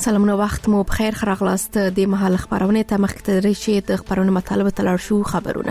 سلامونه وخت مو بخیر خراغلاست د محل خبرونه ته مخکې شي د خبرونه مطالبه تلل شو خبرونه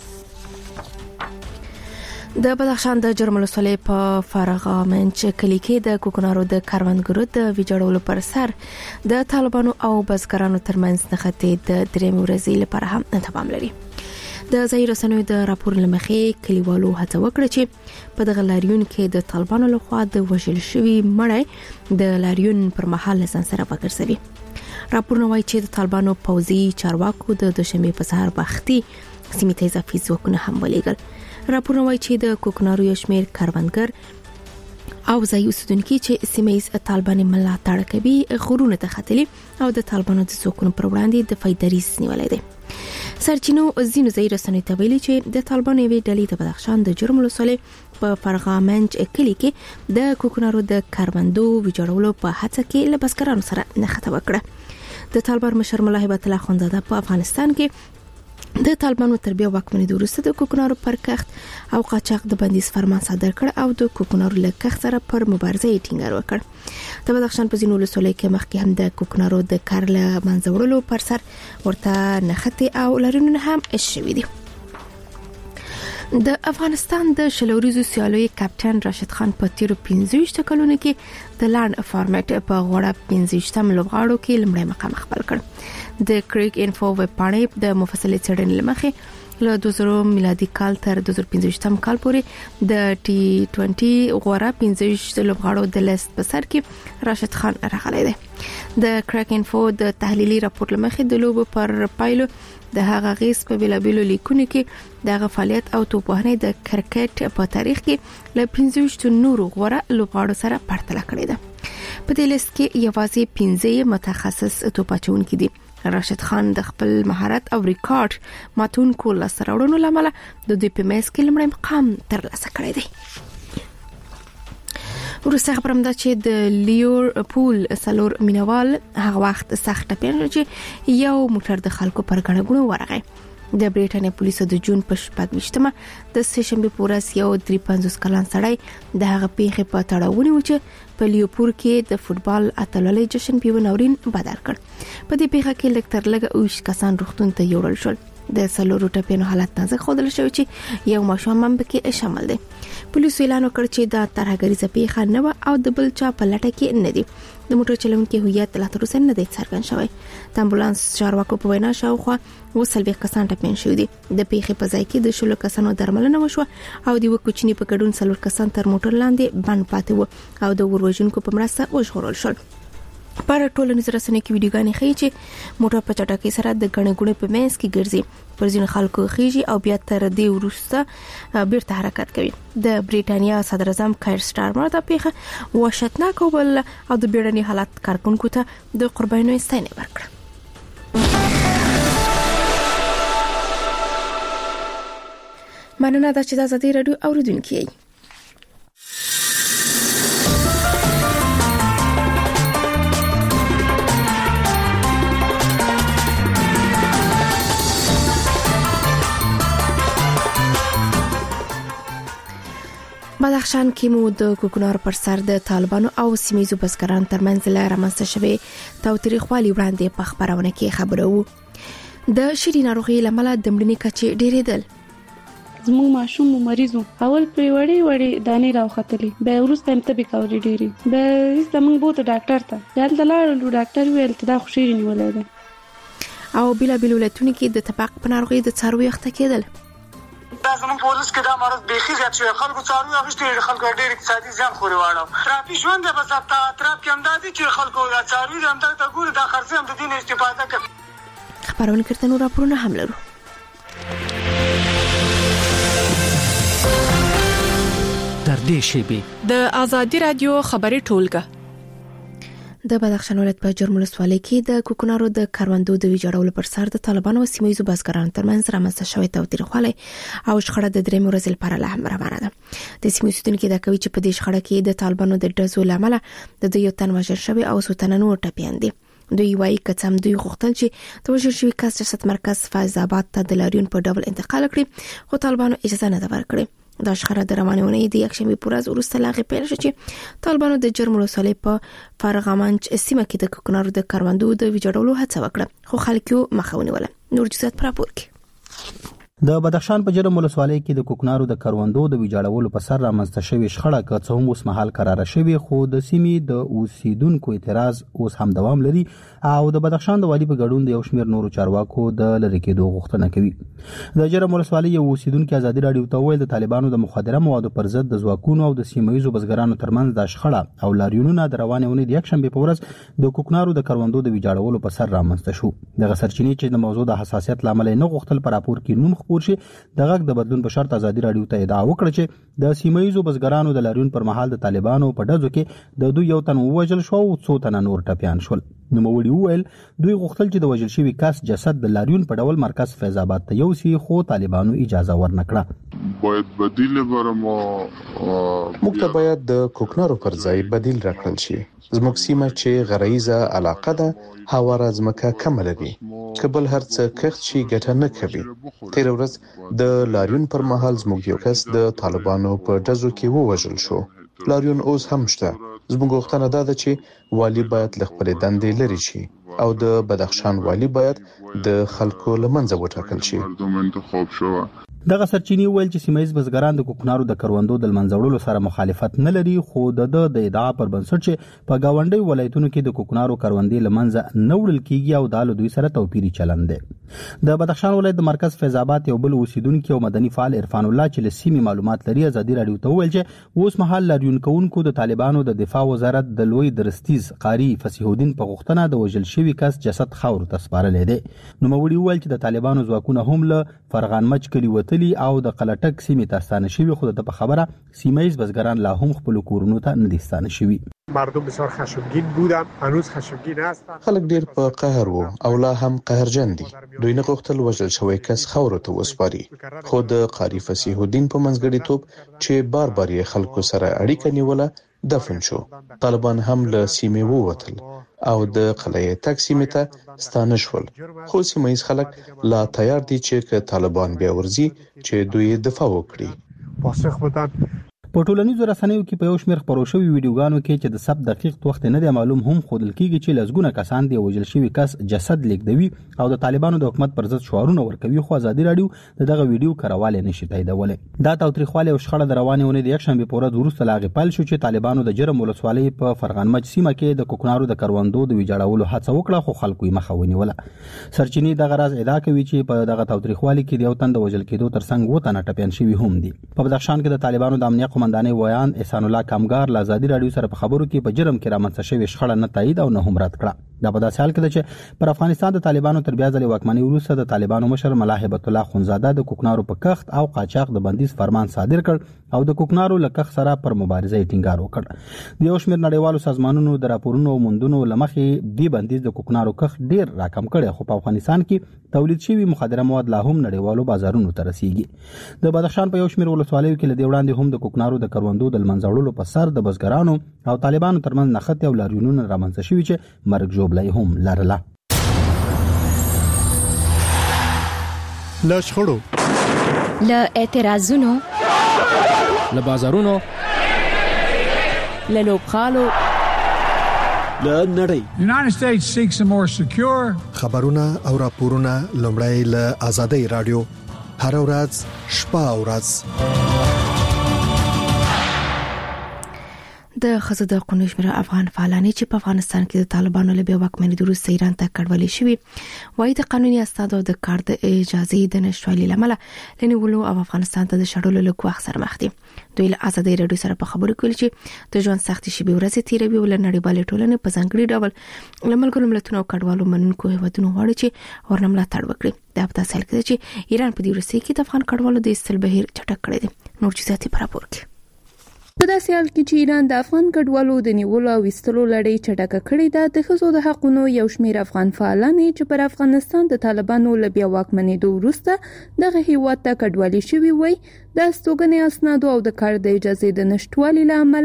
د بدخشان د جرمل سولې په فرغامنچ کلی کې د کوکنارو د کاروانګرو د ویجاړولو پر سر د طالبانو او بزګرانو ترمنځ نښتې د درېم ورځې لپاره هم تمام لري. د ظاهر رسنیو د راپور لمخې کلیوالو هڅه وکړه چې په دغه لاریون کې د طالبانو لخوا د وژل شوی مړی د لاریون پر مهال سره وګرځوي. راپورونه وايي چې د طالبانو پوځي چارواکو د دوشنبه په سهار وختي سیمې ته اضافي ځواکونه هم ولېږل. راپورونه وايي چې د کوکنارو یو شمېر کاروانګر او ځای اوسیدونکو چې سیمې طالبان ملاتړ کوي غرونه ته ختلي او د طالبانو د ځواکونو پر وړاندې د فایدریز نیولې دي. سرچینو زینو ظاهر رسنیو ته ویلي چې د طالبانو یوې ډلې د بدخشان د جرمل سولې په فرغامنچ کلی کې د کوکنارو د کاروندو ویجاړولو په هڅه کې له بزګرانو سره نښته وکړه. د طالبان مشر ملا هیبت الله خانزاده په افغانستان کې د طالبانو تربیه واکمنۍ د وروسته د کوکنارو پر کښت او قاچاق د بندیز فرمان صادر کړ او د کوکنارو له کښت سره پر مبارزه یې ټینګار وکړ. د بدخشان په ځینو ولسوالیو کې مخکې هم د کوکنارو د کار له منځه وړلو پر سر ورته نښتې او لارښوونې هم شوي دي. د افغانستان د شلوریزو سیالیو کپټن راشد خان په تیرو 15 کلونو کې د لاند فارمټ په غوړه 15 لوبغاړو کې لومړی مقام خپل کړ. د کریک انفو ویب پاڼې د مفصلې څېړنې لمخې له 2000 میلادي کال تر 2015 کال پورې د ټي 20 غوړه 15 لوبغاړو د لیست په سر کې راشد خان راغلی دی. د کریک انفو د تحلیلي راپور لمخې د لوبو پر پایلو د هغه غیس په بلابلو لیکونو کې د فعالیت او توپوهنې د کرکټ په تاریخ کې له 15 نورو غوړه لوبغاړو سره پرتله کړی دی. په دې لیست کې یوازې 15 متخصص توپاچونکي دي. راشد خان د خپل مهارت او ریکارډ ماتونکو لاسته لامل د دوی په میز کې لومړی مقام ترلاسه کړی دی. ورسته خبرم ده چې د لیورپول سلور مینوال هغه وخت سخت ټپیان چې یو موټر د خلکو پر غړغړو ورغی. د بریټانیا پولیسو د جون په 28مه د سهشنبه پورس یو 53 کلن سړی د هغه پیښې په تړاو ونیو چې په لیورپول کې د فوتبال اتلولۍ جشن په ناورین بدل کړ. په دې پیښه کې لکتر لګ او کسان روغتون ته یوړل شول. د سلورو ټپیانو حالت نازک ښودل شوی چې یو ماشوم هم پکې شامل دی. پولیسو اعلان وکړ چې دا ترهګریزه پیښه نه و او د بل چا په لټه کې نه دی. د موټر چلونکي هویت لا تر اوسه نه دی څرګند شوی. د امبولانس چارواکو په وینا شاوخوا 30 کسان ټپیان شوي دي. د پیښې په ځای کې د 16 کسانو درملنه وشوه او د وکوچنی په ګډون 4 کسان تر موټر لاندې بند پاتې وو او د وروژونکو په مرسته وژغورل شول. پر ټولنیز رسنۍ کې ویډیوګانې ښیي چې موټر په چټکۍ سره د غڼې ګوڼې په منځ کې ګرځي. پر ځینو خلکو خيږي او بیا تر دې وروسته بیرته حرکت کوي. د بریټانیا صدر اعظم کایر سټارمر د پیښه وحشتناک او د بیړني حالت کارکونکو ته د قربانۍ ستاینه ورکړه. مننه دا چې د ازادي رادیو اوریدونکو یې. بدخشان کې مو د کوکنارو پر سر د طالبانو او سیمېزو بزګرانو ترمنځ لاره رامنځته شوې تاوتریخوالي وړاندې په خبرونه کې خبرو وو. د شری ناروغي لامل د مړینې کچې ډېرېدل. زموږ ماشوم مریض وو. اول په وړې دانې راوختلې، بیا وروسته هم تبې کولې ډېرې. بیا زموږ بوته ډاکټر ته دلته لاړو. ډاکټر ویل چې دا خو شری نیولې ده. او بلابل ولایتونو کې د تباق په ناروغي د څارویو اخته کېدل. دا زموږ پولیس کې دا مرض بيخي زیات شوی. خلکو څاروي اخیستي، خلکو ډېر اقتصادي زیان خوري واړو. ترافیک ژوند به ضبط اطراف کې امدادي چې خلکو دا څاروي هم ته ګوري دا خرڅ هم د دین استفاده کوي. خبرونه کړه نو راپورونه هم لرو. در دې شیبه د ازادي رادیو خبري ټولګه د بدخشان ولایت په جرمل سوالۍ کې د کوکنارو د کاروندو د ویجاړولو پر سر د طالبانو او سیمېزو بزګرانو ترمنځ رامنځته شوې تاوتریخوالی او شخړه د درېم ورځې لپاره لا هم روانه ده. د سیمې اوسیدونکو دا کوي چې په دې شخړه کې د طالبانو د ډزو لامل د یو تن وژل شوی او څو تنه نور ټپیان دي. دوی وايي کڅم دوی غوښتل چې د وژل شوی کس جسد مرکز فیض آباد ته د لاریون په ډول انتقال کړي، خو طالبانو اجازه نه ورکړه. د شخړه د روانونې د یکشنبه پر ورځ وروسته لاغې پیل شو چې طالبانو د جرم ولسوالۍ په فارغامنچ سیمه کې د کوکنارو د کاروندو د ویجاړولو هڅه وکړه خو خلکو مخه ونیوله. نور جزئیات پر راپور کې. د بدخشان په جرم ولسوالۍ کې د کوکنارو د کاروندو د ویجاړولو په سر رامنځته شوې شخړه که څه هم اوس مهال قراره شوې خو د سیمې د اوسیدونکو اعتراض اوس هم دوام لري او د بدخشان د والی په ګډون د یو شمېر نورو چارواکو د لری کېدو غوښتنه کوي. د جرم ولسوالۍ یو اوسیدونکو ازادي رادیو ته ویل د طالبانو د مخدره موادو پر ضد د ځواکونو او د سیمایي بزګرانو ترمنځ د شخړه او لاریونونه د روانې ونې د یکشنبه په ورځ د کوکنارو د کاروندو د ویجاړولو په سر رامنځته شو. د سرچینې چې د موضوع د حساسیت لامل نه غوښتل پر راپور کې نوم خپور شي د غږ د بدلون په شرط ازادي رادیو ته ادعا وکړه چې د سیمایي بزګرانو د لاریون پر مهال د طالبانو په ډزو کې د دوی یو تن وژل شو او څو تن نور ټپيان شول. نوموړي وویل دوی غوښتل چې د وژل شوی کس جسد د لاریون په ډول مرکز فیض آباد ته یوسي خو طالبانو اجازه ورنکړه. باید بدیل برمو موږ ته باید د کوکنارو پر ځای بدیل راکړل شي. زموږ سیمه چې غرایزه علاقه ده هواره ځمکه کم لري کبل هر څه کښت شي ګټه نه کوي. تیر ورځ د لاریون پر مهال زموږ یو کس د طالبانو په ډزو کې ووژل شو. لاریون اوس هم شته. زموږ غوښتنه ده چې والی باید له خپل دندې لري شي او د بدخشان والی باید د خلکو لمنځه وټاکل شي. دغه سرچینی ویل چې سیمایي بزګران د کوکنارو د کروندو د منځوړلو سره مخالفت نه لري خو د ادعا پر بنسټ چې په گاونډي ولایتونو کې د کوکنارو کروندې لمنځه نه وړل کیږي او د دوی سره توپیری چلند دی. د بدخشان ولایت د مرکز فیض آباد یو بل اوسیدونکو او مدني فعال عرفان الله چې له سیمې معلومات لري ازادي رادیو ته ویل چې اوس مهال لاریون کوونکو د طالبانو د دفاع وزارت د لوی درستیز قاری فصیح الدین په غوښتنه د وژل شوی کس جسد خاور ته سپارل دي. نوموړي ویل چې د طالبانو ځواکونه هم له فرغانمچ کلی وتلي او د قلټک سیمې ته ستانه شوی خو د خبره سیمایي بزګران لا هم خپل کورونو ته نه دي ستانه شوی. مردم بسیار خشمگین بودن هنوز خشمگین هستن. خلک ډیر په قهر وو او لا هم قهرجن دي. دوی نه غوښتل وژل شوی کس خاور ته وسپاري خو د قاری فصیح الدین په منځګړیتوب چې بار بار یې خلکو سره اړیکه نیوله دفن شو. طالبان هم له سیمې ووتل او د قلعه تک سیمې ته ستانه شول خو سیمایي خلک لا تیار دي چې که طالبان بیا ورځي چې دوی دفاع وکړي. پاسخ بدن په ټولنیزو رسنیو کې په یو شمېر خبرو شوی ویډیوګانو کې چې د سب دقیق وخت نه دی معلوم هم خودل کیږي چې لزګونه کسان دی وژل شوی کس جسد لیکدوي او د طالبانو د حکومت پر ضد شعارونه ورکوي خو ازادي رادیو دغه ویډیو کراواله نشي تاییدولای. دا تاوتریخواله او شخړه د روانې ونې د یکشنبه په ورځ وروسته لاغې پیل شو چې طالبانو د جرم ولسوالۍ په فرغانمچ سیمه کې د کوکنارو د کروندو د ویجاړولو هڅه وکړه خو خلکو یې مخه ونیوله. سرچینې دغه راز ادعا کوي چې په دغه تاوتریخواله کې د یو تن د وژل کېدو ترڅنګ و تنه ټپيان شوی هم دي. په بدخشان کې د طالبانو د امنیت قومندانۍ ویان احسان الله کامګار له ازادي رادیو سره په خبرو کې په جرم کې رامنځته شوی شخړه نه تایید او نه هم رد کړه. دا په داسې حال کې چې پر افغانستان د طالبانو تر بیا ځلې واکمنۍ وروسته د طالبانو مشر ملا هیبت الله خونزاده د کوکنارو په کښت او قاچاق د بندیز فرمان صادر کړ او د کوکنارو له کښت سره پر مبارزه ټینګار وکړ. د یو شمېر نړیوالو سازمانونو د راپورونو موندنو لمخې دی بندیز د کوکنارو کښت ډیر راکم کړي خو په افغانستان کې تولید شوی مخدره مواد لا هم نړیوالو بازارونو ته رسیږي. د بدخشان په یو شمېر ولسوالیو کې لدی وړاندې هم د کوکنارو د کروندو د منځوړلو په سر د بزګرانو او طالبانو ترمنځ نښتې او لاریونونه رامنځته شوي چې مرګ ژوبلۍ هم لرله. له شخړو له اعتراضونو له بازارونو له لوبغالو له نړۍ United States seeks a more secure خبرونه او راپورونه لومړی له آزادۍ رادیو هر ورځ شپه او ورځ د خزه د قانون شمیر افغان فعالانی چې په افغانستان کې د طالبانو له بیا واکمنۍ وروسته ایران ته کډوالي شوی وایي د قانوني اسنادو د کار د اجازه د نشټوالي لامل لنیولو او افغانستان ته د شړلو له کوخ سره مخ دي. دوی له آزادۍ رادیو سره په خبرو کې چې د ژوند سختي شي به ورځ تیروي ول نړیوال ټولنې په ځانګړي ډول لملګرو ملتونو او کډوالو منونکو هیوادونو غواړي چې ورنملا تړ وکړي. دا په تاسو کې چې ایران په دې ورسې کې د افغان کډوالو د استل بهیر چټک کړی دی. نور جزئیات په راپور کې. په داسې حال کې چې ایران د افغان کډوالو د نیولو او وستلو لړۍ چټکه کړې ده د ښځو د حقونو یو شمېر افغان فعالان چې پر افغانستان د طالبانو له بیا واکمنېدو وروسته دغه هیواد ته کډوالي شوي وي د استوګنې اسنادو او د کار د اجازې د نشټوالي له امله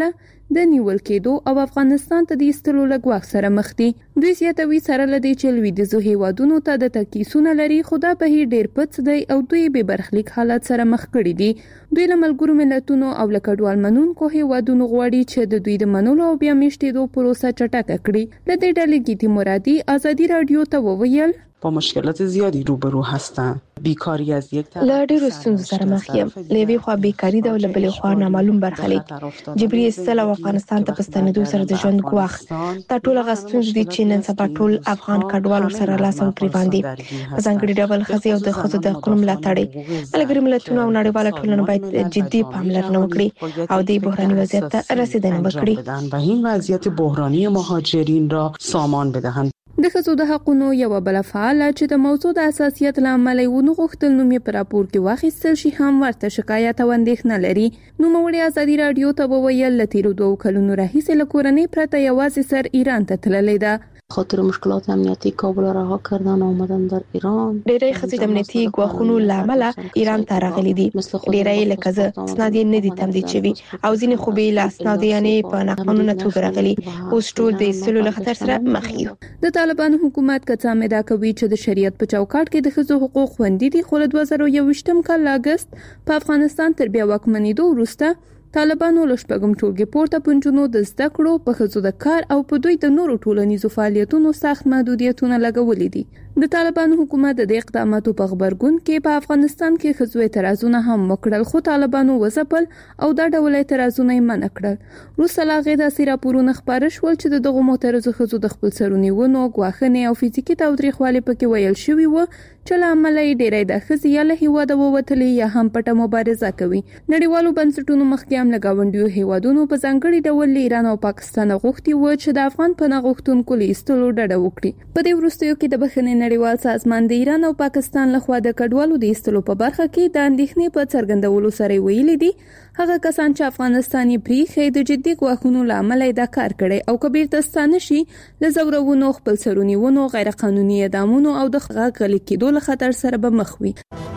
د نیول کېدو او افغانستان ته د ایستلو له ګواښ سره مخ دي. دوی زیاتوي سره لدی چې لویدیځو هیوادونو ته د تکیسونه لري، خو دا بهیر ډیر پڅ دی او دوی به برخلیک حالت سره مخ کړي دي. دوی له ملګرو ملتونو او له کډوال منونکو هیوادونو غواړي چې د دوی د منلو او بیا میشتېدو پروسه چټکه کړي. د دې ډلې ګیتی مرادي ازادي رادیو ته وویل با مشکلات زیادی روبرو هستن. بیکاری از یک طرف له ډیرو ستونزو سره مخ یم. له یوې خوا بیکاری ده او له بلې خوا نامعلوم برخلیک. جبري ایستل او افغانستان ته پستنیدو سره د ژوند ګواښ. دا ټول هغه ستونزې دي چې نن سبا ټول افغان کډوالو سره لاس او ګریوان دي. په ځانګړي ډول ښځې او د ښځو د حقوقو ملاتړ. ملګري ملتونه او نړیواله ټولنه باید جدي پاملرنه وکړي او د بحراني وضعیت ته رسیدنه وکړي و این وضعیت بحرانی مهاجرین را سامان بدهند. د ښځو د حقوقو یو بل فعال چې د موضوع د اساسیت لامل ونه غوښتل نوم یې پر راپور کې واخیستل شي هم ورته شکایت او اندېښنه لري. نو موږ ازادي رادیو ته وویل چې تیر 2 کلونو راهیسې له کورنۍ پرته یوازې سر ایران ته تللې ده. خاطر مشکلات امنیتی کابل را رها کردن آمدن در ایران. ډېری ښځې د امنیتي ګواښونو لامل ایران ته راغلي دي. ډېری لکه زه اسناد یې نه دي تمدید شوي او ځینې خو به له اسناد یې په ناقانونه توګه راغلي. اوس ټول د ایستلو له خطر سره مخ یو. د طالبانو حکومت کڅا مدا کوي چې د شریعت په چوکاټ کې د ښځو حقوق خوندي دي، خو له 2021 کال اگست په افغانستان تر بیا واکمنېدو وروسته طالبانو له شپږم ټولګي پورته پنځونو د زده کړو په ښځو د کار او په دوی د نورو ټولنیزو فعالیتونو سخت محدودیتونه لګولې دي. د طالبانو حکومت د اقداماتو په خبرګون کې په افغانستان کې ښځو اعتراضونه هم وکړل، خو طالبانو وځپل او دا ډول اعتراضونه یې منع کړل. وروسته لا هغې داسې راپورونه خپاره شول چې د دغو معترضو ښځو د خپل سرونیونو، ګواښنې او فزیکي تاوتریخوالي پکې ویل شوي و چې له امله یې ډېری د ښځې یا له هیواده ووتلې یا هم پټه مبارزه کوي. نړیوالو بنسټونو مخکې هم له ګاونډیو هیوادونو په ځانګړي ډول له ایران او پاکستان غوښتي و چې د افغان پناه غوښتونکو له ایستلو ډډه وکړي. په دې وروستیو کې د بخښنې نړیوال سازمان د ایران او پاکستان لخوا د کډوالو د ایستلو په برخه کې د اندېښنې په څرګندولو سره ویلي دي هغه کسان چې افغانستان یې پریښی د جدي ګواښونو له امله دا کار کړی او که بیرته ستانه شي له ځورونو، خپل سرونیونو، غیر قانوني اعدامونو او د غلي کېدو له خطر سره به مخ وي.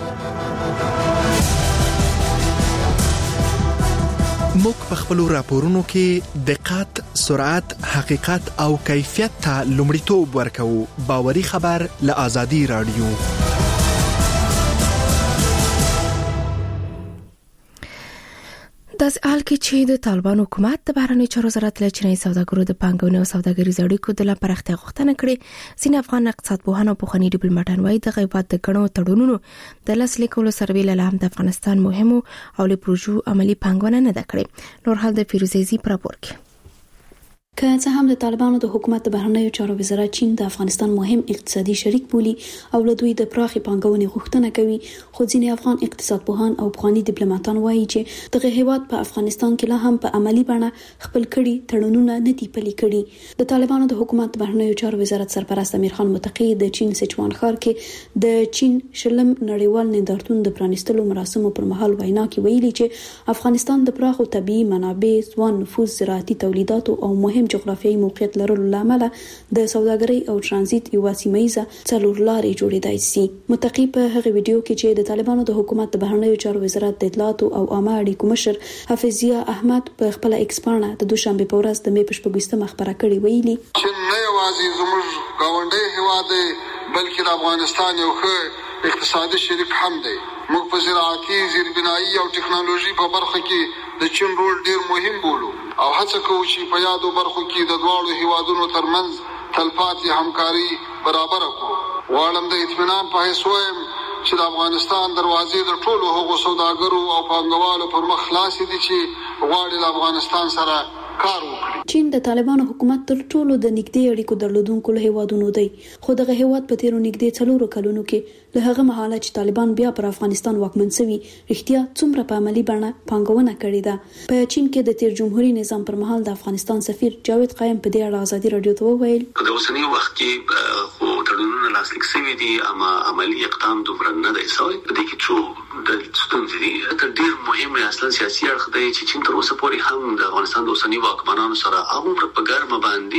موږ په خپلو راپورونو کې دقت، سرعت، حقیقت او کیفیت ته لومړیتوب ورکوو. باوري خبر له آزادي رادیو. داس حال کې چې د طالبانو حکومت د بهرنی چارو وزارت له چینایي سوداګرو د پانګونې او سوداګریزو اړیکو د پراختیا غوښتنه کړې. ځینې افغان اقتصاد پوهان او پخواني ډیپلوماټان وایي د غیبت د ګڼو تړونونو د لاسلیکولو سره له هم د افغانستان مهمو او له پروژو عملی پانګونه نه ده کړې. نور حال د فیروزي په راپور کې. که څه هم د طالبانو د حکومت د بهرنیو چارو وزارت چین د افغانستان مهم اقتصادي شریک بولي او له دوی د پراخي پانګونې غوښتنه کوي، خو ځینې افغان اقتصاد پوهان او پخواني ډیپلوماټان وایي چې دغه هیواد په افغانستان کې لا هم په عملی بڼه خپل کړي تړونونه نه دي پلي کړي. د طالبانو د حکومت د بهرنیو چارو وزارت سرپرست امیر خان متقی د چین سچوان ښار کې د چین شلم نړیوال نندارتون د پرانیستلو مراسمو پر مهال وینا کې ویلي چې افغانستان د پراخو طبيعي منابع، ځوان نفوذ، زراعتي تولیداتو او مهم جغرافیایي موقعیت لرلو لامل د سوداګرۍ او ترانزیت یو سیمه‌ایزه څلورلارې جوړېدای شي. متقی په هغه ویډیو کې چې د طالبانو د حکومت د بهرنیو چارو وزارت د اطلاعات او عامه اړیکو مشر حفیظیه احمد په خپل ایکس پاڼه د دوشنبه په ورځ د مې په 20 خبره کړې ویلي چې نه یوازې زموږ گاونډي هیواد بلکې د افغانستان یو ښه اقتصادي شریک هم دی. موږ په زراعتي، زیربنایي او ټکنالوژي په برخه کې د چین رول ډیر مهم بولو او هڅه کوو چې په یادو برخو کې د دواړو هیوادونو ترمنځ تلپاتې همکاري برابر کړو. غواړم د اطمینان په حیث وایم چې د افغانستان دروازې د ټولو هغو سوداګرو او پانګوالو پر مخ خلاصې دي چې غواړي له افغانستان سره کار وکړي. چین د طالبانو حکومت تر ټولو د نږدې اړیکو درلودونکو له هیوادونو دی، خو دغه هیواد په تیرو نږدې 4 کلونو کې له هغه مهاله چې طالبان بیا پر افغانستان واکمن شوي رښتیا څومره په عملی بڼه پانګونه کړې ده. په چین کې د تیر جمهوریت نظام پر مهال د افغانستان سفیر جاوید قائم په دې اړه آزادي رادیو ته وویل په اوسنی وخت کې خو تړونونه لاسلیک شوی دي اما عملی اقدام دومره نه دی شوی. د دې کې څو د ستونزې دي. تر ډیر مهمه اصلا سیاسي اړخ دی چې چین تر اوسه پورې هم د افغانستان د اوسنی واکمنانو سره هغه په ګرمه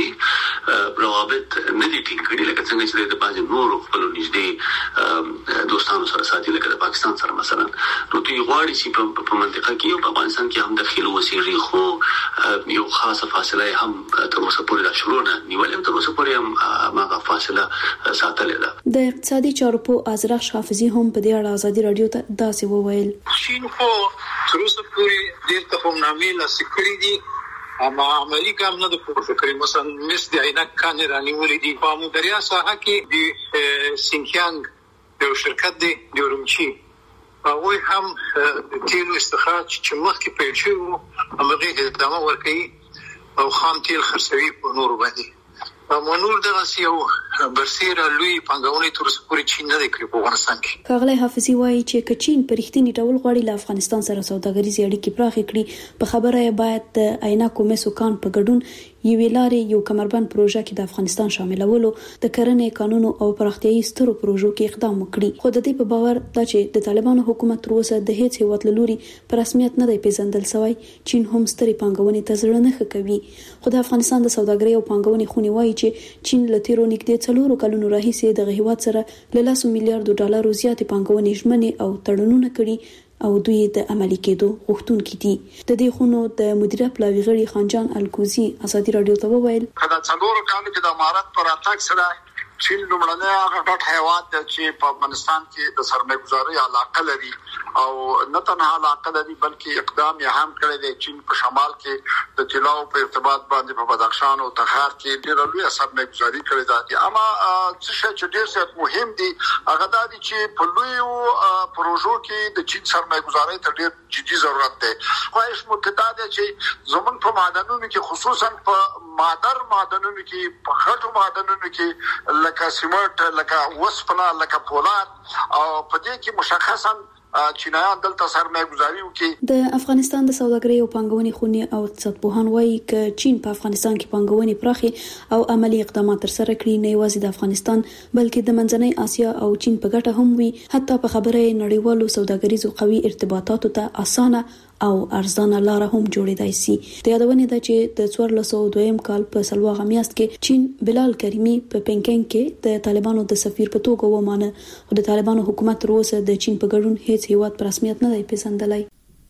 باندې روابط نه دي ټینګ کړي لکه څنګه چې د بعض نورو خپلو نږدې دوستانو سره ساتي لکه د پاکستان سره مثلا. نو دوی غواړي چې په منطقه کې او په افغانستان کې هم داخلي وسیږي خو یو خاصه فاصله هم تر اوسه پورې لا شروع نه نیولې. تر اوسه پورې هم هغه فاصله ساتلې ده. د اقتصادي چارو په ازرخ حافظي هم په دې اړه ازادي رادیو ته داسې وویل. چین خو تر اوسه پورې ډېر تفاهمنامې لاسلیک کړي دي اما عملی کار نه د پورته کړی. مثلا مس د عینک کان رانیولې دي په مدریا ساحه کې د سینکیانګ یو شرکت دی د اورمچی هغه هم د تیلو استخراج چې مخکې پیل شو هغه ادامه ورکړي او خام تیل خرڅوي په نور باندې. منور دغه یو برسیره لوی پنګونې تر اوسه پورې چین نه کړی په افغانستان کې. ښاغلی حافظي وایي چې چین په رښتینی ډول غواړي له افغانستان سره سوداګریزې اړیکې پراخې کړي په خبره یې باید د عینکو مسو کان په ګډون یوې لارې یو کمربند پروژه کې د افغانستان شاملولو د کرنې قانون او پراختیايي سترو پروژو کې اقدام وکړي. خو د دې په باور دا چې د طالبانو حکومت تر اوسه د هیڅ هیواد لوري په رسمیت نه دی پیژندل شوی چین هم سترې پنګونې ته زړه نه کوي. خو د افغانستان د سوداګرۍ او پنګونې خونې وایي چې چین له تیرو نږدې 4 کلونو راهیسې د هیواد سره له $100 میلیارډ زیاتې پنګونې ژمنې او تړونونه کړي او دوی د عملي کېدو غوښتونکي دي. د دې خونو د مدیریت پلاوي غړي خانجان الکوزي ازادي رادیو ته وویل دا 4 کال کې د امارات پر اتاک سره چین لومړنی هغه ډېر هیواد چې په افغانستان کې د سرمایه‌ګذاري علاقه لري او نه تنها علاقه لري بلکې اقدام یې هم کړی دی. چین په شمال کې د طلاو په ارتباط باندې په بدخشان او تخار کې ډېر لوی سرمایه‌ګذاري کړې ده. اما څه چې ډېر زیات مهم دي هغه دا دي چې په لوی پروژو کې د چین سرمایه‌ګذاري ته ډېر جدي ضرورت دی. خواهش متدا ده چې زموږ په معدنونو کې خصوصا په معدنونو کې په خټو معدنونو کې لکه سیمنټ لکه وسپنه لکه پولاد او په دې کې مشخصا چینایان دلته سرمایه‌ګذاري وکړي. د افغانستان د سوداګرۍ او پنګونې خونې او اقتصاد پوهان وایي چې چین په افغانستان کې پنګونې پراخي او عملی اقدامات ترسره کړي نه یوازې د افغانستان بلکې د منځنۍ اسیا او چین په ګټه هم وي. حتی په خبره نړیوالو سوداګریزو قوي ارتباطاتو ته اسانه او ارزانه لار هم جوړېدای شي. د یادونې ده چې د 1402 کال په سلواغه میاشت کې چین بلال کریمی په پینګنګ کې د طالبانو د سفیر په توګه ومانه او د طالبانو حکومت تر اوسه د چین په ګډون هیڅ هیواد په رسمیت نه دی پیژندلی.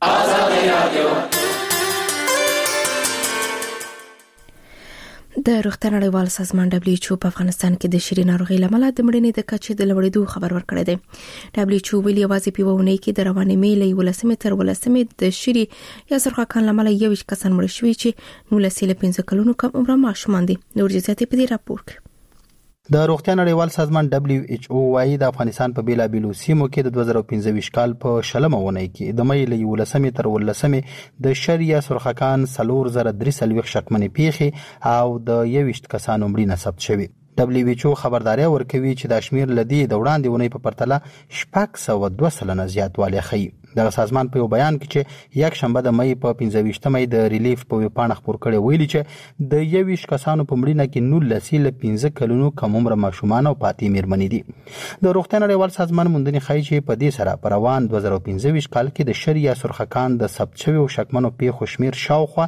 د روغتیا نړیوال سازمان WHO په افغانستان کې د شری ناروغي لامل د مړینې د کچې د لوړېدو خبر ورکړی دی. WHO ویلي یوازې په ونې کې د رواني میلې 18 تر 18 د شری یا سرخکان لامل 21 کسان مړ شوي چې 19 کلونو کم عمر ماشومان دي. نور جزئیات په دې راپور کې. د روغتیا نړیوال سازمان WHO وايي د افغانستان په بیلابیلو سیمو کې د 2015 کال په شلمه ونې کې د مې له 19 تر 18 د شریعه سرخکان 4340 شکمنې پیښې او د 21 کسانو مړینه ثبت شوې. WHO خبرداري ورکوي چې د شمیر لدی د وړاندې ونې په پرتله 602 زیاتوالی ښيي. د سازمان په یو بیان کې چې یک شنبه د مې په 15 مې د ریلیف په ویبپاڼه خبر کړي ویلي چې د 21 کسانو په مړینه کې 19 له 15 کلونو کم عمر ماشومان او پاتې میرمنې دي. د روغتیا نړیوال سازمان موندنې ښيي چې په دې سره په روان 2015 کال کې د شریعه سرخکان د ثبت شویو شکمنو پیښو شمیر شاوخوا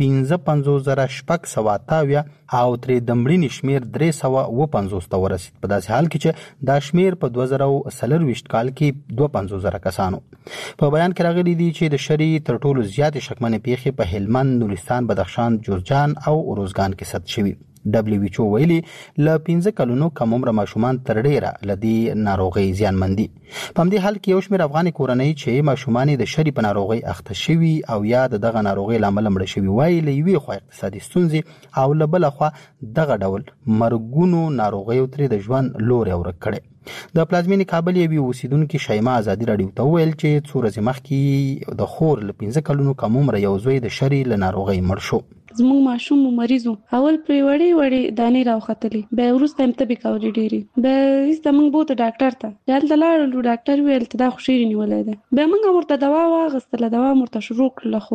55,628 او ترې د مړینې شمیر 350 ته ورسید. په داسې حال کې چې دا شمیر په 2023 کال کې 52,000 کسانو. په بیان کې راغلي دي چې د شری تر ټولو زیاتې شکمنې پیښې په هلمند، نورستان، بدخشان، جوزجان او اروزګان کې ثبت شوي. WHO ویلي له 15 کلونو کم عمر ماشومان تر ډیره لدی ناروغي زیانمندي. په همدې حال کې یو شمېر افغاني کورنۍ چې ماشومان د شری په ناروغي اخته شوي او یا دغه ناروغي لامل مړ شوي وایي له یوې خوا اقتصادي ستونزې او له بل خوا دغه ډول مرګونو ناروغیو ترې د ژوند لوري ورک کړي. د پلازمینې کابل یوې اوسیدونکو شیما ازادي رادیو ته ویل چې څو ورځې مخکې د خور له 15 کلونو کم عمر یو زوی د شری له ناروغي مړ شو. زموږ ماشوم مریضو اول پرې وړې دانې راوختلې به وروسته هم تبې کولې ډېرې به ایسته موږ بوته ډاکټر ته دلته لاړلو ډاکټر ویل ته دا خو شری نیولې ده به موږ ورته دوا واغستله دوا مرته شروع کړله خو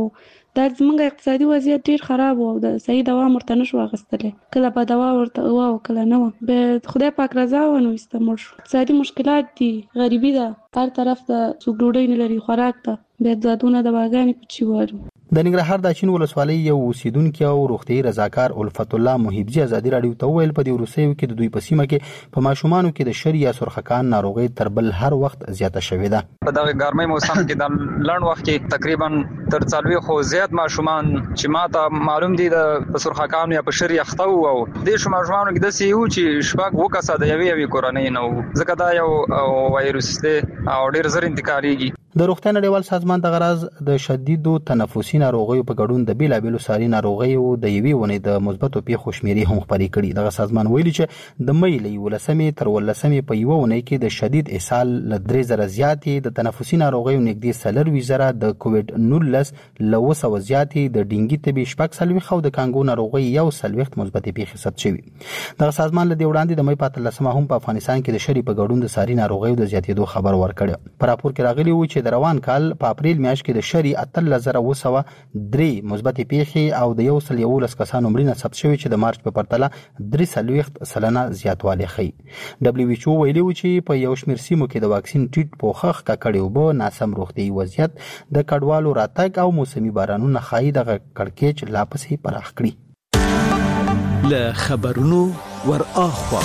دا زموږ اقتصادي وضعیت ډیر خراب و او د صحیح دوا مرته نشو اخیستلې، کله په دوا ورته وا او کله نه و. به خدای پاک رضا و نو استمر شو. اقتصادي مشکلات دي، غریبي ده، هر طرف ته څوک ډوډۍ نه لري، خوراک ته به زادونه دواګانې پچی وایو. د ننګرهار د چین ولسوالۍ یو اوسیدونکو او روغتي رضاکار الفت الله محبزي ازادي رادیو ته ویل په دې وروستیو کې د دوی په سیمه کې په ماشومانو کې د شری یا سرخکان ناروغي تر بل هر وخت زیاته شوې ده. په دغه ګرمۍ موسم کې د لړن وخت کې تقریبا تر 40 خو زیات ماشومان چې ماته معلوم دي د سرخکان یا په شری اخته او د ماشومانو کې د سیو چې شپږ وکاسه د یوې کورنۍ نو ځکه دا یو وایروس دی او ډیر زر انتقالیږي. د روغتیا نړیوال سازمان د غرض د شدیدو تنفسي ناروغیو په ګډون د بیلابیلو ساري ناروغیو د یوې ونې د مثبتو پیښو شمیرې هم خبرې کړي. دغه سازمان ویلي چې د مې له 11 تر 18 په یو ونې کې د شدید اسهال ل 3000 زیاتې، د تنفسي ناروغیو نږدې 40,000، د کووډ 19 له 200 زیاتې، د ډینګي تبي شپږ سلويخ او د کانګو ناروغي یو سلويخ مثبتې پیښې ثبت شوي. دغه سازمان له دې وړاندې د مې په 13 هم په افغانستان کې د شری په ګډون د ساري ناروغیو د زیاتېدو خبر ورکړ. په راپور کې راغلی و چې د روان کال په اپریل میاشت کې د شری 1,903 مثبت پیښې او د 111 کسانو مړینه ثبت شوې چې د مارچ په پرتله 3% زیاتوالی ښيي. دبليو ایچ او ویلي و چې په یو شمېر سیمو کې د واکسین ټیټ پوښښ ککړې اوبه، ناسم روغتیايي وضعیت، د کډوالو راتګ او موسمي بارانونو ښایي دغه کړکېچ لا پسې پراخ کړي. له خبرونو ور اخوا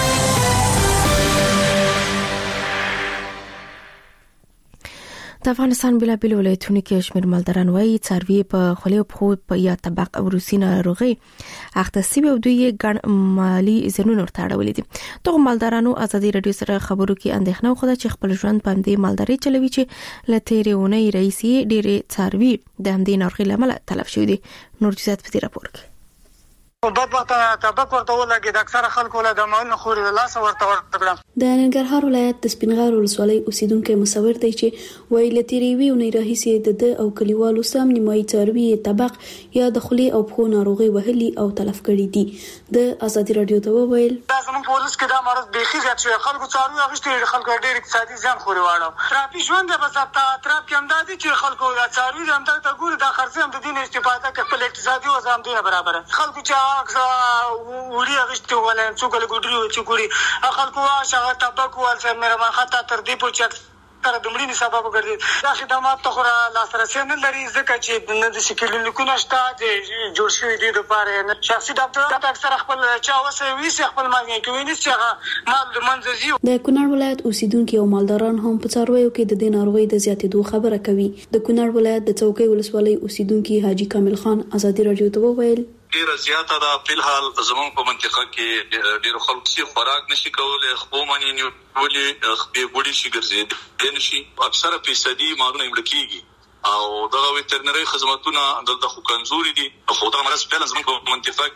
د افغانستان بلابل ولایتونو کې شمیر مالداران وایي څاروي په خولي او خو په یا طبق او روسي ناروغي اخته سیمه او دوی ګڼ مالی زینونو ورتاړولې دي. دغه مالدارانو ازادي رادیو سره خبرو کې اندېښنه وکړه چې خپل ژوند په دې مالداري چلوي چې لتهریونې رئیسي ډېرې څاروي د همدې ناروغي لامل تلف شوی دي. نور جزئیات په دې راپور کې. بدبخته طبق ورته ولګي د اکثره خلکو له د مالونو خوري لاس ورته ورکړم. د ننګرهار ولایت د سپینغار ولسوالۍ اوسیدونکو مصور دی چې وایي لتیریوي او نه راهیسي د او کلیوالو سم نیمایي څاروي طبق یا د خولي او پخو ناروغي وهلي او تلف کړي دي. د ازادي رادیو ته وویل دا زموږ پولیس کې دا مرض بيخي زیات شوی، خلکو څاروي اغشتي، خلکو ډېر اقتصادي ځان خوري واړو. تراپی ژوند به زتا تراپ کې امدادي چې خلکو دا څاروي هم ته ګوري دا خرڅ هم د دین استفاده کوي، خپل اقتصادي وضع هم برابر. خلکو چې وړي اغشتي ولې څوک له ګډري او څوک خلکو شغه طبق ول سره مې خطا تر دې پوچت تر دمړي سبب ګرځي. دا خدمات ته خورا لاسرسي نه لري ځکه چې د سکیلو لیکونه شته د جوړ شوی دي د پاره شخصي ډاکټر ته اکثر خپل چا وسه وی سي خپل ماګي کوي نه چې مال د منځي. د کونړ ولایت اوسیدونکو او مالداران هم په څارویو کې د دې ناروغي د زیاتېدو خبره کوي. د کونړ ولایت د چوکۍ ولسوالۍ اوسیدونکو حاجی کامل خان ازادي رادیو ته وویل ډیر زیاته ده. په الحال زموږ په منطقه کې ډیر خلک چې خوراک نشي کولای، خو مانی نیولې خپې بوډي شي ګرځي نشي، اکثره فیصدي مالونه مړ کیږي او دغه ویټرنری خدماتونه دلته خو کمزوري دي. خو دا مرز په زموږ په منطقه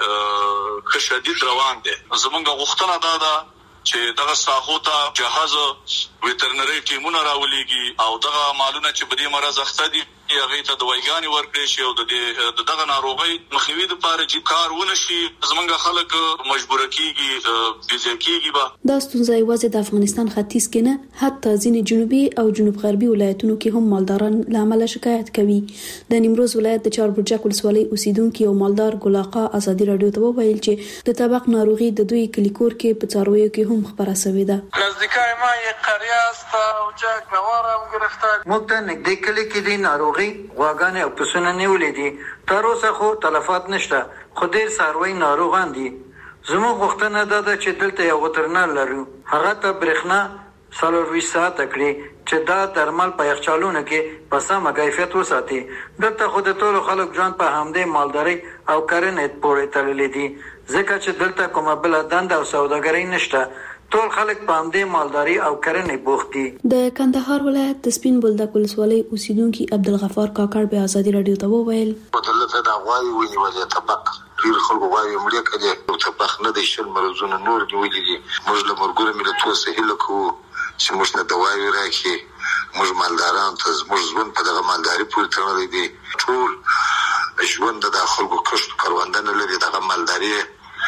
کې شدید روان دي. زموږ غوښتنه ده چې دغه ساحو ته جهاز ویټرنری ټیمونه راولېږي او دغه مالونه چې په دې مرز اخته دي هغه ته دوایګانې ورکړي شي او د دغه ناروغي مخنیوي لپاره چې کار ونشي زمونږ خلک مجبور کیږي بيځه کیږي. دا ستونزه یوازې د افغانستان ختیځ کې نه حتی ځینې جنوبي او جنوب غربي ولایتونو کې هم مالداران له امله شکایت کوي. د نیمروز ولایت د چاربرجک ولسوالۍ اوسیدونکو او مالدار ګلاقا ازادي رادیو ته وویل چې د طبق ناروغي د دوی کلیکور کې په څارویو کې هم خبره شوې ده. نزدیکای ما یک قریه است او جک نوارم گرفتار مقته نږدې کلی کې دی ناروغي غواګانې او پسونه نیولې دي. تر اوسه خو تلفات نشته خو ډېر څاروي ناروغان دي. زموږ غوښتنه ده چې دلته یو وترنر لرو، هغه ته برېښنا 24 ساعته کړي چې دا درمل په یخچالونو کې په سمه کیفیت وساتي. دلته خو د ټولو خلک ژوند په همدې مالدارۍ او کرنې پورې تړلې دي ځکه چې دلته کومه بله دنده او سوداګري نشته. ټول خلک په همدې مالداري او کرنې بوخت دي. د کندهار ولایت د سپین بولدک ولسوالۍ اوسیدونکو عبدالغفار کاکړ به ازادي رادیو ته وویل دلته دا غواړي ونیولې طبق ډیر خلکو غواړي مړه کړي او طبق نه د شل مرزونه نور نیولې دي. موږ له مرګورو ملتونو سهیل کوو چې موږ نه دوايي راکړي. موږ مالداران ته موږ ژوند په دغه مالداري پورې تړلې دي. ټول ژوند د خلکو کښت کاروندنه لري. دغه مالداري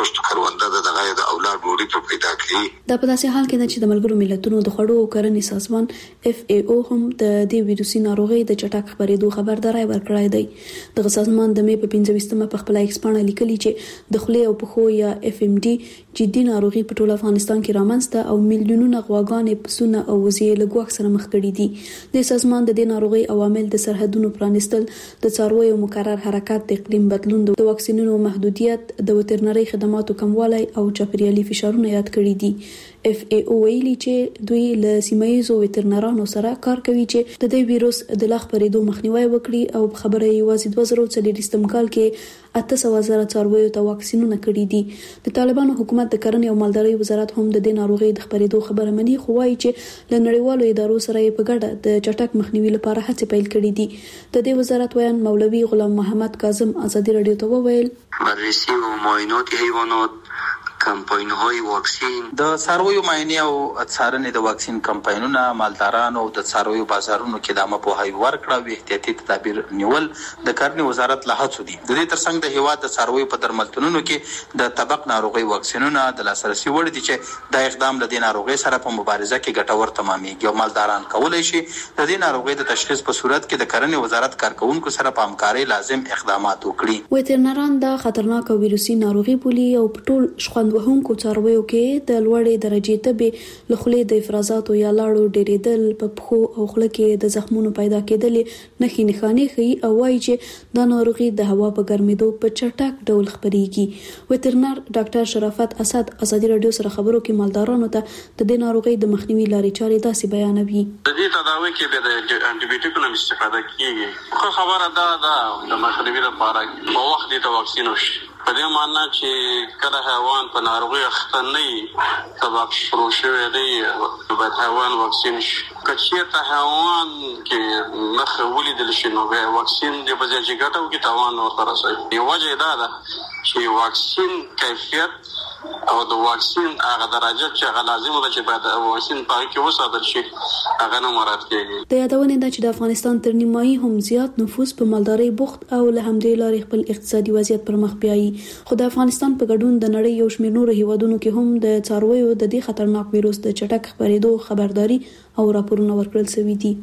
کښت کرونده د غیر د اولاد ډوډۍ په پیدا کړي. دا په داسې حال کې ده چې د ملګرو ملتونو د خوړو او کرنې سازمان FAO هم د دې ویروسي ناروغۍ د چټک خپرېدو خبرداري ورکړې ده. د سازمان د مې په 25مه په خپل ایکس باندې لیکلي چې د خولې او پښو یا FMD جدي ناروغي په ټول افغانستان کې رامنځته او میلیونونه غواګانې پسونه او وزې له ګواښ سره مخ کړي دي. د سازمان د دې ناروغي عوامل د سرحدونو پرانیستل، د څارویو مکرر حرکت، د اقلیم بدلون، د واکسینونو محدودیت، د وترنري خدماتو کموالی او چاپیریالي فشارونه یاد کړي دي. FAO ویلي چې دوی له سیمایي وترنرانو سره کار کوي چې د دې ویروس د لا خپرېدو مخنیوي وکړي او خبره یې یوازې 2024 کال کې 800,000 څارویو ته واکسینونه کړي دي. د طالبانو حکومت د کرنې او مالدارۍ وزارت هم د دې ناروغۍ د خپرېدو خبره مني، خو وايي چې له نړیوالو ادارو سره یې په ګډه د چټک مخنیوي لپاره هڅې پیل کړې دي. د دې وزارت ویان مولوي غلام محمد کاظم ازادي رادیو ته وویل بررسی و معاینات حیوانات، کمپاین‌های واکسین، د څارویو معاینې او څارنې د واکسین کمپاینونه، مالدارانو او د څارویو بازارونو کې د عامه پوهاوي ورکړه او احتیاطي تدابیر نیول د کرنې وزارت له هڅو دي. د دې ترڅنګ د هیواد د څارویو په درملتونونو کې د طبق ناروغي واکسینونه د لاسرسي وړ دي چې دا اقدام له دې ناروغي سره په مبارزه کې ګټور تمامېږي او مالداران کولی شي د دې ناروغي د تشخیص په صورت کې د کرنې وزارت کارکونکو سره په همکارۍ لازم اقدامات وکړي. وترنران دا خطرناک ویروسي ناروغي بولي او په ټول وهونکو څارویو کې د لوړې درجې تبې، له خولې د افرازاتو یا لاړو ډېرېدل، په پښو او خوله کې د زخمونو پیدا کېدل نښې نښانې ښيي او وایي چې دا ناروغي د هوا په ګرمېدو په چټک ډول خپرېږي. وترنر ډاکټر شرافت اسد ازادي رادیو سره خبرو کې مالدارانو ته د دې ناروغۍ د مخنیوي لارې چارې داسې بیانوي. د دې تداوی کې به د انټيبیوټیکونو استفاده کیږي. خو خبره ده د مخنیوي لپاره په وخت د واکسین وشي. په دې معنی چې کله حیوان په ناروغي اخته نه وي، سبب شروع شوی دی، باید حیوان واکسین شي. که چېرته حیوان کې نښې ولیدل شي نو بیا واکسین د په ځای چې ګټه وکړي تاوان ورته رسوي. یوه وجه یې دا ده چې واکسین کیفیت او د واکسین هغه درجه چې هغه لازمه ده چې باید واکسین په هغه کې وساتل شي هغه نه مراعات کېږي. د یادونې ده چې د افغانستان تر نیمایي هم زیات نفوس په مالدارۍ بوخت او له همدې لارې خپل اقتصادي وضعیت پر مخ بیایي. خو د افغانستان په ګډون د نړۍ یو شمېر نورو هیوادونو کې هم د څارویو د دې خطرناک ویروس د چټک خپرېدو خبرداري او راپورونه ورکړل شوي دي.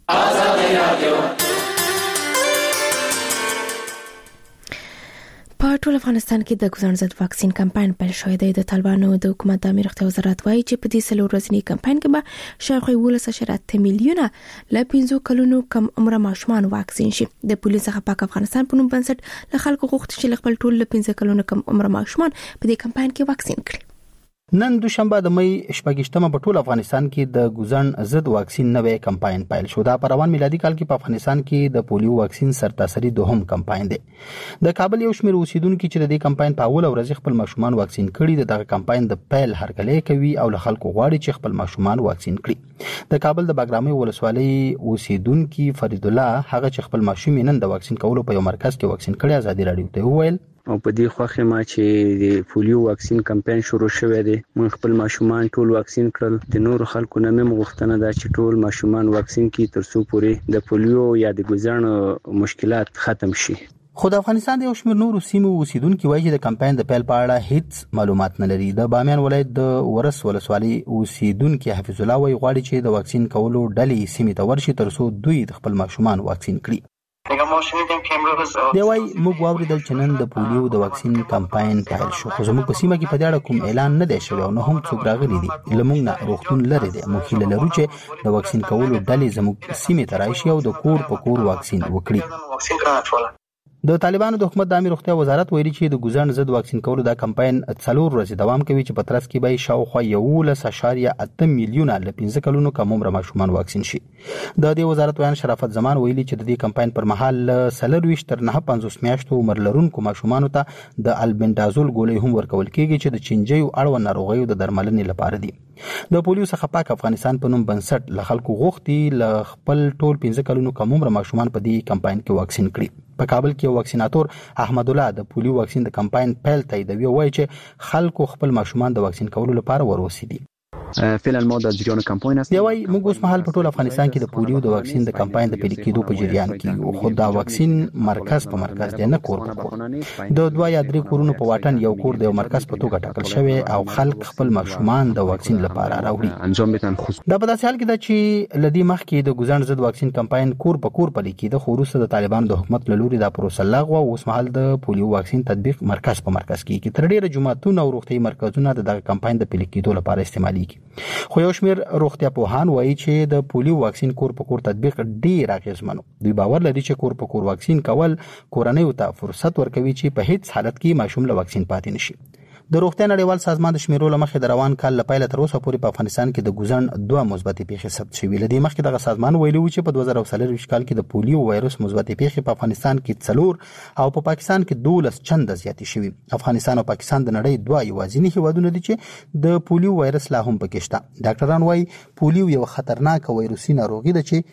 په ټول افغانستان کې د ګزن ضد واکسین کمپاین پیل شوی دی. د طالبانو د حکومت د امیر روغتیا وزارت وایي چې په دې 3 ورځني کمپاین کې به شاوخوا 11.8 میلیونه له 15 کلونو کم عمره ماشومان واکسین شي. د پولیس څخه پاک افغانستان په نوم بنسټ له خلکو غوښتي چې خپل ټول 15 کلونو کم عمره ماشومان په دې کمپاین کې واکسین کړي. نن دوشنبه د مې 28مه په ټول افغانستان کې د ګوزن ضد واکسین نوې کمپاین پیل شو. دا په روان میلادي کال کې په افغانستان کې د پولیو واکسین سرتاسري دوهم کمپاین دی. د کابل یو شمېر اوسیدونکو چې د دې کمپاین په اول ورځ خپل ماشومان واکسین کړي دغه کمپاین د پیل هرکلی کوي او له خلکو غواړي چې خپل ماشومان واکسین کړي. د کابل د باګرامي ولسوالۍ اوسیدونکو فرید الله هغه چې خپل ماشوم نن د واکسین کولو په یو مرکز کې واکسین کړي ازادي رادیو ته وویل او په دې خوخه ما چې د پولیو واکسین کمپاین شروع شوه دی، موږ خپل ماشومان ټول واکسین کړل. د نور خلکو نه مې غوښتنه ده چې ټول ماشومان واکسین کړي ترڅو پورې د پولیو یا د ګزن مشکلات ختم شي. خو د افغانستان د یو شمېر نورو سیمو اوسیدونکو وایي چې د کمپاین د پیل په اړه هیڅ معلومات نه لري. د بامیان ولایت د ورس ولسوالۍ اوسیدونکو حفیظ الله وایي غواړي چې د واکسین کولو ډلې سیمې ته ورشي ترڅو دوی د خپل ماشومان واکسین کړي. دی وايي موږ واوریدل چې نن د پولیو د واکسین کمپاین پیل شو، خو زموږ په سیمه کې په دې اړه کوم اعلان نه دی شوی او نه هم څوک راغلي دي. لمونږ نه روغتون لري دی. موږ هیله لرو چې د واکسین کولو ډلې زموږ سیمه ته راشي او د کور په کور واکسین وکړي. د طالبانو د حکومت د امیر روغتیا وزارت ویلي چې د ګزن ضد واکسین کولو دا کمپاین 4 ورځې دوام کوي چې په ترڅ کې به شاوخوا 11.8 میلیونه له 15 کلونو کم عمر ماشومان واکسین شي. د دې وزارت ویان شرافت زمان ویلي چې د دې کمپاین پر مهال 40 تر 950 میاشتو عمر لرونکو ماشومانو ته د البندازول ګولۍ هم ورکول کیږي چې د چنجي او اړوند ناروغیو د درملنې لپاره دي. د پولیو څخه پاک افغانستان په نوم بنسټ له خلکو غوښتي له خپل ټول 15 کلونو کم عمر ماشومان په دې کمپاین کې واکسین کړي. په کابل کې واکسیناتور احمد الله د پولیو واکسین د کمپاین پیل تاییدوي او وایي چې خلکو خپل ماشومان د واکسین کولو لپاره وروسي دي. فعلا ما در جریان کمپاین هستیم. یوای موږ اوس مهال په ټول افغانستان کې د پولیو د واکسین د کمپاین د پیل کېدو په جریان کې یو، خو دا واکسین مرکز په مرکز دی نه کور په کور. د 2 یا 3 کورونو په واټن یو کور د مرکز په توګه ټاکل شوی او خلک خپل ماشومان د واکسین لپاره راوړي. انجام بدن خصوص دا په داسې حال کې ده چې لدی مخکې د ګوزن ضد واکسین کمپاین کور په کور پلي کېده، خو وروسته د طالبانو د حکومت له لوري دا پروسه لغوه او اوس مهال د پولیو واکسین تطبیق مرکز په مرکز کې تر ډیره جمعتون او روغتي مرکزونه د کمپاین د پیل کېدو لپاره استعمالېږي. خو یو شمېر روغتیا پوهان وایي چې د پولیو واکسین کور په کور تطبیق ډیر اغیزمن. دوی باور لري چې کور په کور واکسین کول کورنۍ ته فرصت ورکوي چې په هیڅ حالت کې ماشوم له واکسین پاتې نشي. د روغتیا نړیوال سازمان د شمیرو لمخې د روان کال لپاره تر اوسه پورې په افغانستان کې د ګوزن 2 مثبتې پیښې ثبت شوې. لدی مخکې دغه سازمان ویلي و چې په 2023 کال کې د پولیو وایرس مثبتې پیښې په افغانستان کې 4 او په پاکستان کې 12 چنده زیاتې شوې. افغانستان او پاکستان د نړۍ 2 یوازینی هیوادونه دي چې د پولیو وایرس لا هم پکې شته. ډاکټران وایي پولیو یو خطرناک وایروسي ناروغي ده چې